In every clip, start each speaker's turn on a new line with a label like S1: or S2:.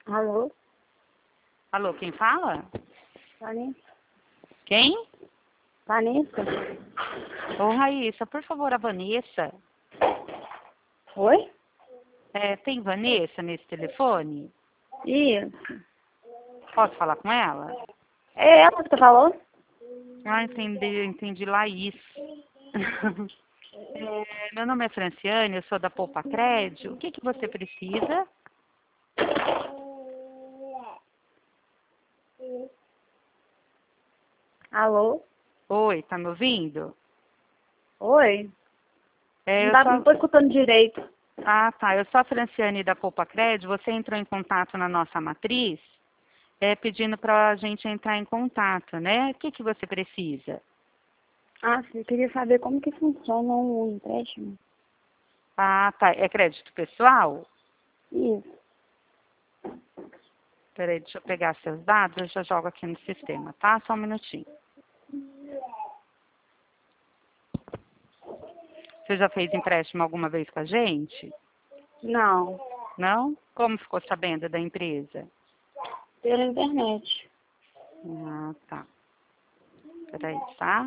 S1: Alô?
S2: Alô, quem fala?
S1: Vanessa?
S2: Quem?
S1: Vanessa?
S2: Ô, Raíssa, por favor, a Vanessa.
S1: Oi?
S2: Tem Vanessa nesse telefone?
S1: Isso.
S2: Posso falar com ela?
S1: É ela que você falou?
S2: Ah, entendi, Laís. Meu nome é Franciane, eu sou da Poupa Crédito. O que você precisa?
S1: Alô?
S2: Oi, tá me ouvindo?
S1: Oi?
S2: Eu
S1: Não tô escutando direito.
S2: Ah, tá. Eu sou a Franciane da Poupa Crédito. Você entrou em contato na nossa matriz, pedindo para a gente entrar em contato, né? O que você precisa?
S1: Ah, sim, eu queria saber como que funciona o empréstimo.
S2: Ah, tá. É crédito pessoal?
S1: Isso.
S2: Peraí, deixa eu pegar seus dados, eu já jogo aqui no sistema, tá? Só um minutinho. Você já fez empréstimo alguma vez com a gente?
S1: Não.
S2: Não? Como ficou sabendo da empresa?
S1: Pela internet.
S2: Ah, tá. Peraí, tá?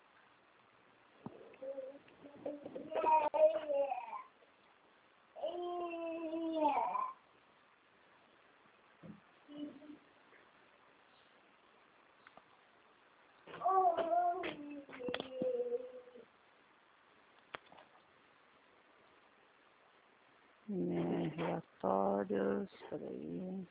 S2: Relatórios, peraí.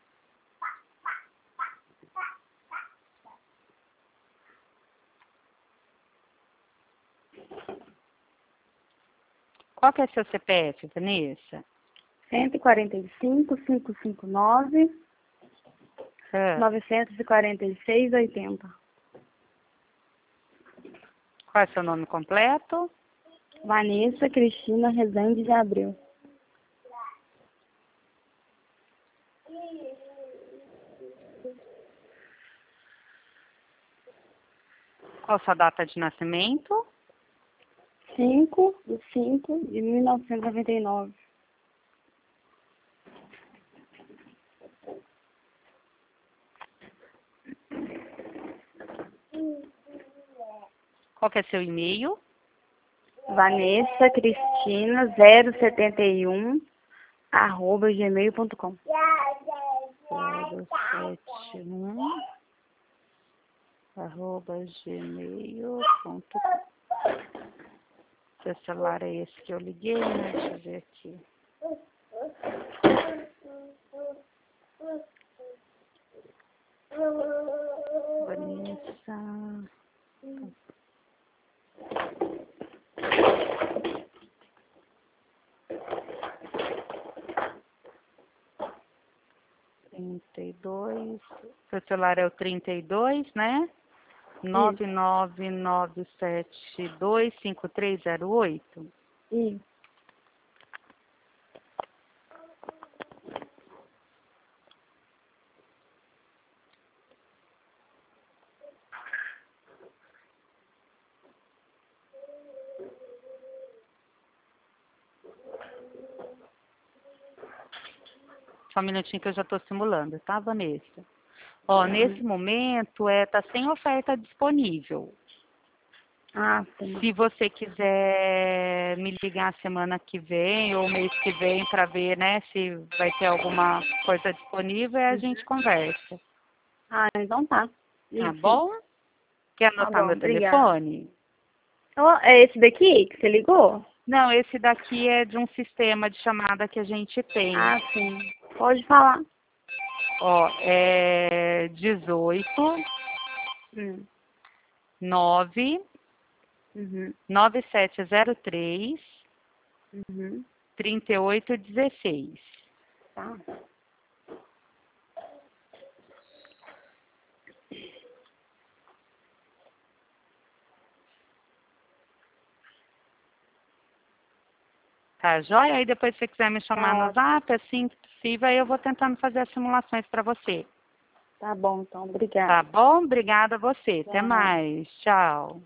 S2: Qual que é seu CPF, Vanessa?
S1: 145.559,
S2: Ah,
S1: 946,80.
S2: qual é seu nome completo?
S1: Vanessa Cristina Rezende de Abreu.
S2: Qual sua data de nascimento?
S1: 5/5/1999.
S2: Qual que é seu e-mail?
S1: Vanessa Cristina 071 @gmail.com.
S2: 071 @gmail.com. Seu celular é esse que eu liguei, né? Deixa eu ver aqui. Vanessa. 32. Seu celular é o 32, né?
S1: Isso,
S2: 999725308.
S1: isso.
S2: Só um minutinho que eu já estou simulando, tá, Vanessa? Ó, nesse momento tá sem oferta disponível.
S1: Ah, sim.
S2: Se você quiser me ligar semana que vem ou mês que vem para ver, né, se vai ter alguma coisa disponível, aí a gente conversa.
S1: Ah, então tá.
S2: Tá
S1: Isso, sim.
S2: bom? Quer
S1: Tá
S2: anotar
S1: bom,
S2: meu
S1: obrigada.
S2: telefone?
S1: Ó, é esse daqui que você ligou?
S2: Não, esse daqui é de um sistema de chamada que a gente tem.
S1: Ah, sim. Pode falar.
S2: Ó, é 18
S1: Hum.
S2: 9
S1: Uhum.
S2: 9703
S1: Uhum.
S2: 3816.
S1: Tá.
S2: Tá joia? Aí depois se você quiser me chamar
S1: Tá
S2: no
S1: ótimo.
S2: zap, assim que possível, aí eu vou tentando fazer as simulações para você.
S1: Tá bom, então. Obrigada.
S2: Tá bom? Obrigada a você. Até
S1: Tchau.
S2: mais. Tchau.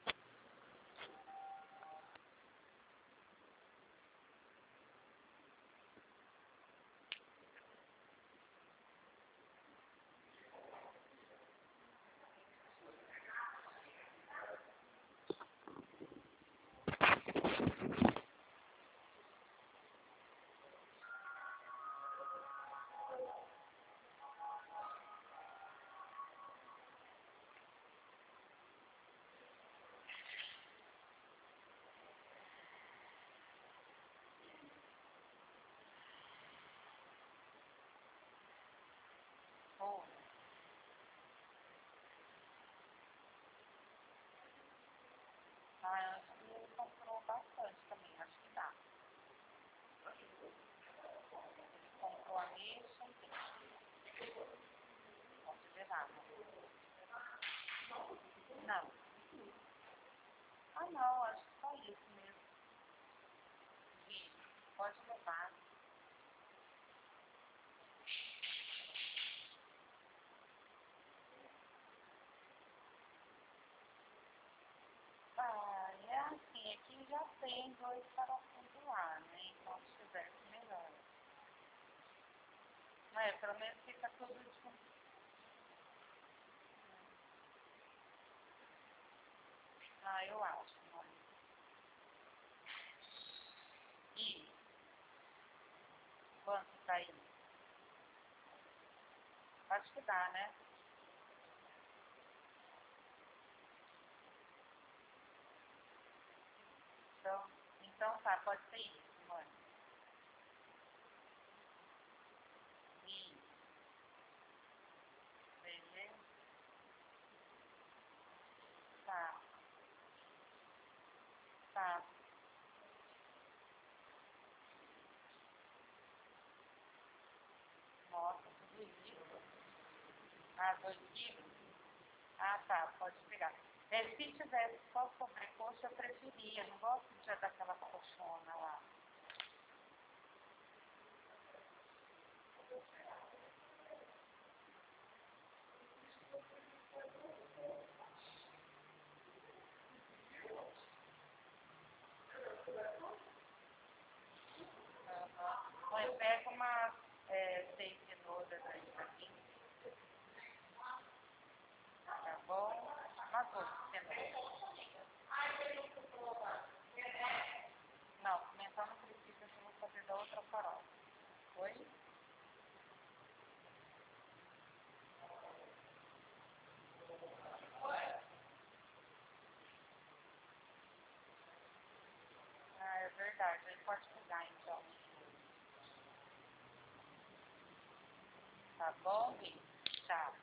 S2: tem dois parafusos lá, né? Então se tivesse melhor. Mas pelo menos fica tudo de... Ah, eu acho, mãe. E quanto tá aí? Acho que dá, né? Então tá, pode ser isso, mãe. Isso, beleza? Tá, tá. Nossa, tudo isso. Ah, 2 quilos? Ah, tá, pode pegar. Se tivesse só sobrecoxa, eu preferia. Não gosto de daquela coxona lá. Mãe, pega umas 6 cenouras aí pra mim, tá bom? Umas 8 cenouras. Não, pimentão não precisa, que eu vou fazer da outra farofa. Oi? Ah, é verdade. Aí pode pegar, então. Tá bom, Gui? Tchau.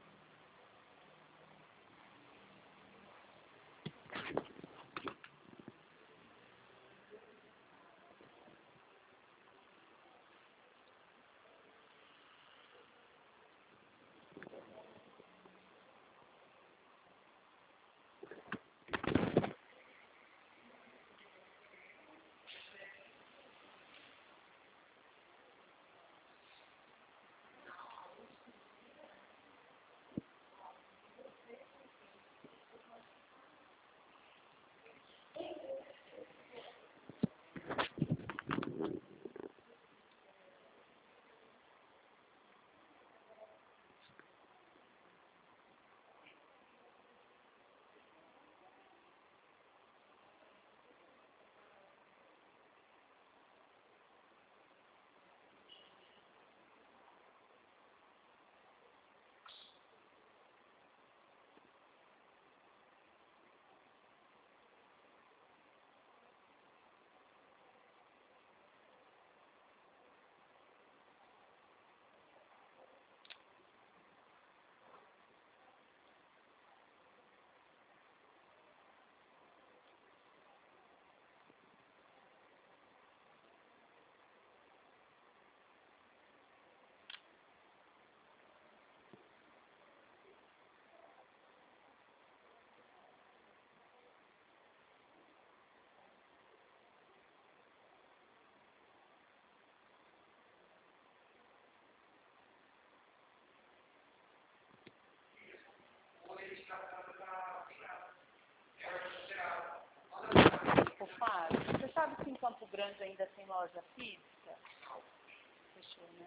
S2: Ô, Fábio, você sabe se em Campo Grande ainda tem loja física? Fechou, né?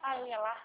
S2: Aí ela.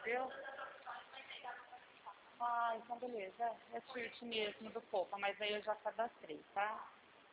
S2: Viu? Ah, então beleza. É shirt mesmo do Popa, mas aí eu já cadastrei, tá?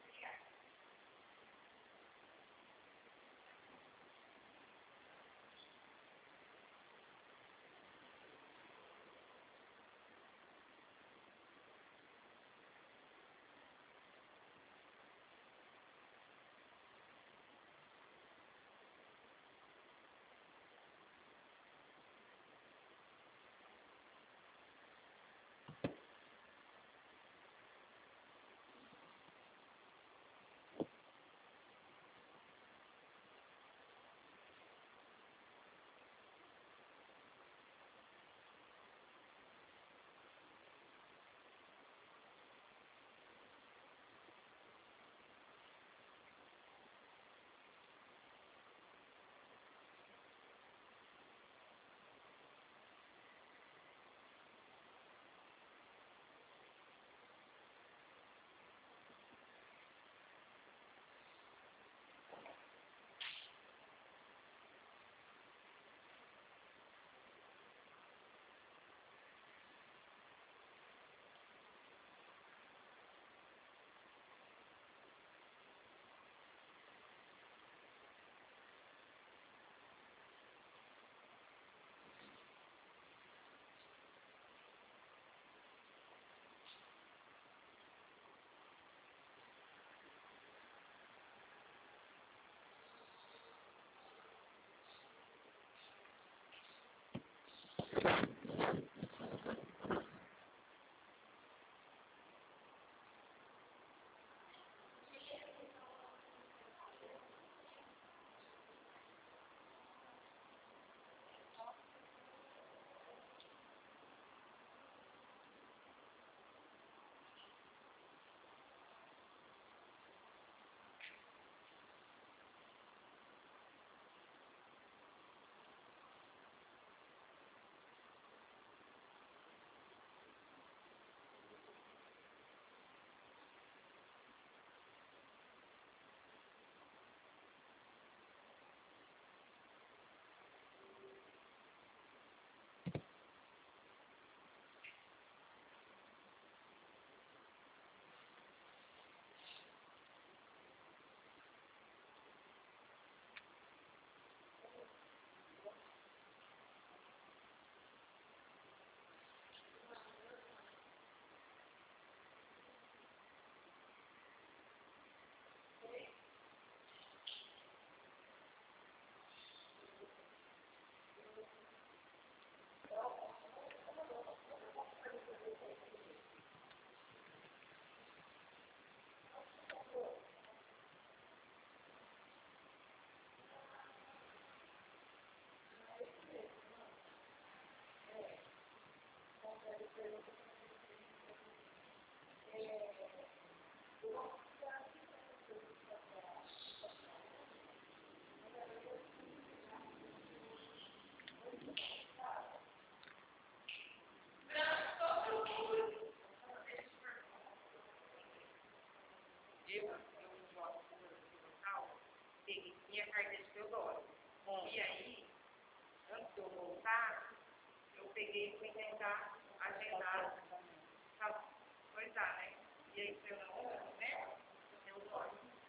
S2: Peguei minha carteira de Teodoro. E aí, antes de eu voltar, eu peguei e fui tentar agendar pra coisar, né? E aí foi não, né? Teodoro.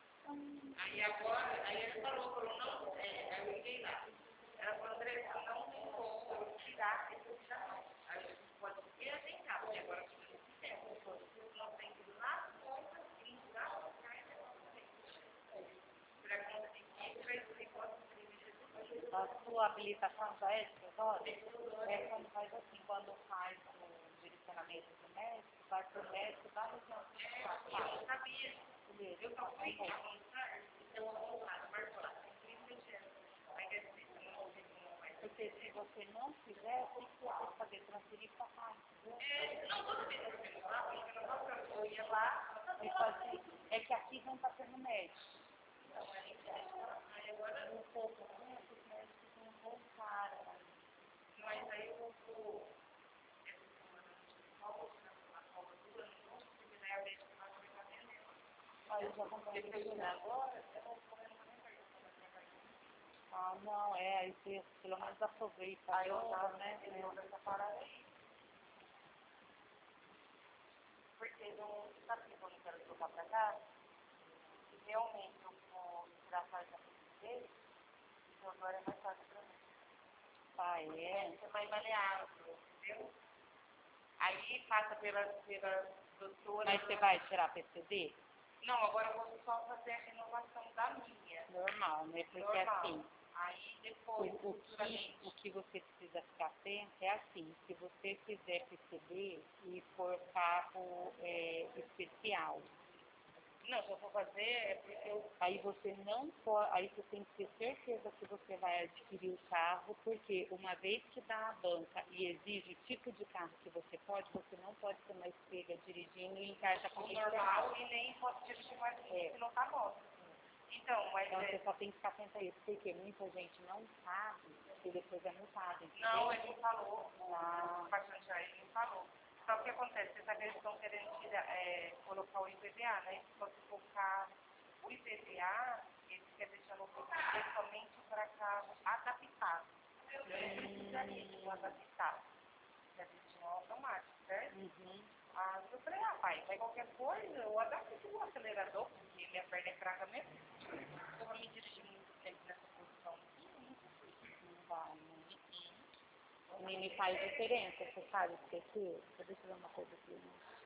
S2: Aí agora, aí ele falou, não, aí eu liguei lá. Ela falou, André, não tem como eu tirar esse não. Aí eu pode ir agendar, porque agora eu não tem tempo. Não tem que ir lá, conta, ligar, a sua habilitação já é de Teodoro? É quando faz assim, quando faz o direcionamento do médico, vai para o médico da região principal. Eu não sabia. Eu só fui então eu vou lá, porque se você não fizer, tem que fazer transferir para cá. Não vou saber se eu ia lá e fazia. É que aqui não está tendo médico. Então, aí agora um pouco, né? Os médicos não voltaram. Mas aí eu vou. Essa semana a folga do ano, porque daí a médica vai começar a atender. Aí eu já comprei agora, eu vou comer.
S3: Ah, não, aí você pelo menos aproveita.
S2: Aí eu
S3: agora,
S2: tava,
S3: né?
S2: ele ouve essa parada aí. Porque não, sabe que eu não quero trocar pra cá? Se realmente eu for tirar a parte da frente dele, então agora é mais fácil pra mim.
S3: Ah, é?
S2: É mais maleável, entendeu? Aí passa pela doutora...
S3: Mas você vai tirar PCD?
S2: Não, agora eu vou só fazer a renovação da minha.
S3: Normal, né? Porque
S2: Normal.
S3: assim,
S2: Aí depois,
S3: o que você precisa ficar atento é assim, se você fizer PCD e for carro especial,
S2: não, se eu for fazer é porque eu...
S3: aí você não pode, aí você tem que ter certeza que você vai adquirir o carro, porque uma vez que dá a banca e exige o tipo de carro que você não pode ser mais pega dirigindo em carta comercial.
S2: normal e nem posso dirigir mais se não tá bom. Então, mas
S3: então você só tem que ficar atento a isso, porque muita gente não sabe e depois é multada, entendeu?
S2: Não, ele não falou. Bastante aí, ele não falou. Só que o que acontece? Você sabe que eles estão querendo colocar o IPVA, né? Só que colocar o IPVA, eles querem deixar no PCD somente para carro adaptado. Eu precisaria de um adaptado. Que a gente não é automático, certo? Ah, eu falei, pai, mas qualquer coisa, eu adapto o acelerador, porque minha perna é fraca mesmo. Eu vou me dirigir muito tempo nessa posição aqui,
S3: Não vai, né? Me faz diferença, você sabe esquecer? Deixa eu ver uma coisa aqui.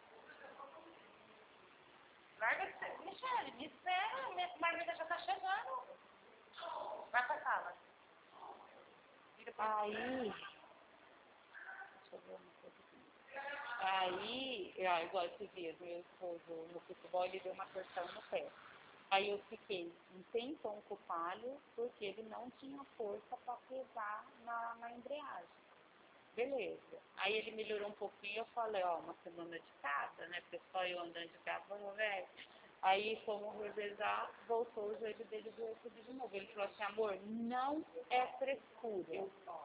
S2: Larga de ser. Michele, me espera, minha marmita já tá chegando. Vai pra sala.
S3: Aí, deixa eu ver uma coisa aqui. Aí, igual esses dias, meu esposo no futebol, ele deu uma torção no pé. Aí eu fiquei um tempão com o palho, porque ele não tinha força para pesar na embreagem. Beleza. Aí ele melhorou um pouquinho, eu falei, uma semana de cada, né? Porque só eu andando de carro, falou, velho. Aí fomos revezar, voltou o joelho dele doeu tudo de novo. Ele falou assim, amor, não é frescura.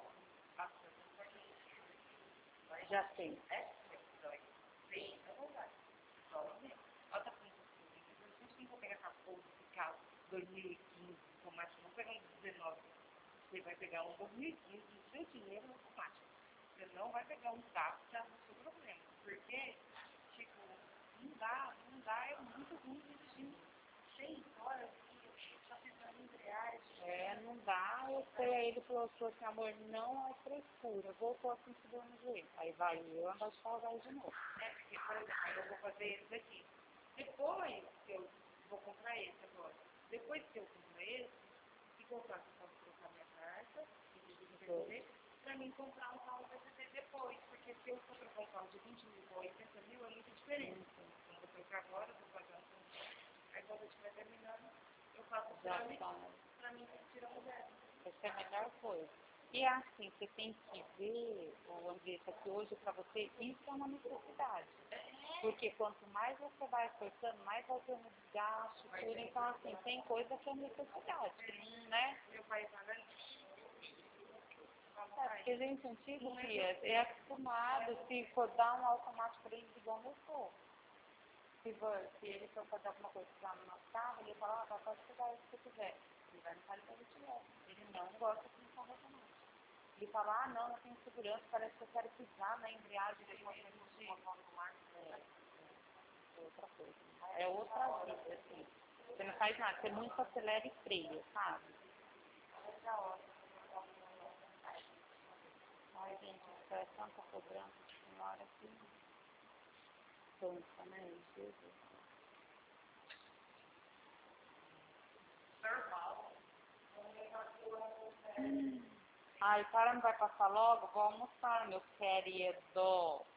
S3: Já sei.
S2: Sim, é verdade. Outra coisa, a gente não vou pegar essa porra de carro 2015 automático, não pegar um 19. Você vai pegar um 2015 do seu dinheiro automático. Você não vai pegar um carro que é o seu problema. Porque, tipo, não dá, é muito ruim dirigindo 6 horas e só pensando em embreagem.
S3: Não dá, eu sei, aí ele falou assim, amor, não é frescura, voltou a sentir dor no joelho. Aí vai eu andar de salgado de novo.
S2: Porque, por exemplo, aí eu vou fazer esse daqui. Depois que eu vou comprar esse agora. Depois que eu comprar esse, o que eu faço? Eu posso trocar minha carta, para mim comprar um carro PCD depois, porque se eu for trocar um carro de 20 mil ou 80 mil, é muita diferença. Então, vou trocar agora, vou pagar um. Aí quando eu estiver terminando, eu faço o trâmite para mim tirar o zero.
S3: Essa é a melhor coisa. E assim, você tem que ver, Andressa, que hoje para você isso é uma necessidade. Porque quanto mais você vai acertando, mais vai tendo desgaste, tudo. Então, assim, tem coisa que é necessidade, né?
S2: Meu pai paga.
S3: Porque a gente antigo, Fia, é acostumado, se for dar um automático para ele, igual meu sogro. Se ele for fazer alguma coisa lá no nosso carro, ele fala, pode pegar isso que você quiser. Ele vai no carro para ele tirar. Ele não gosta de carro automático. Ele fala, não tenho segurança, parece que eu quero pisar na embreagem depois de automático. É outra coisa. É outra vida, assim. Você não faz nada, você muito acelera e freia, sabe? Ai, gente, isso é tanta cobrança de senhora que cansa, né? Jesus. Ai, cara, não vai passar logo? Vou almoçar, meu querido.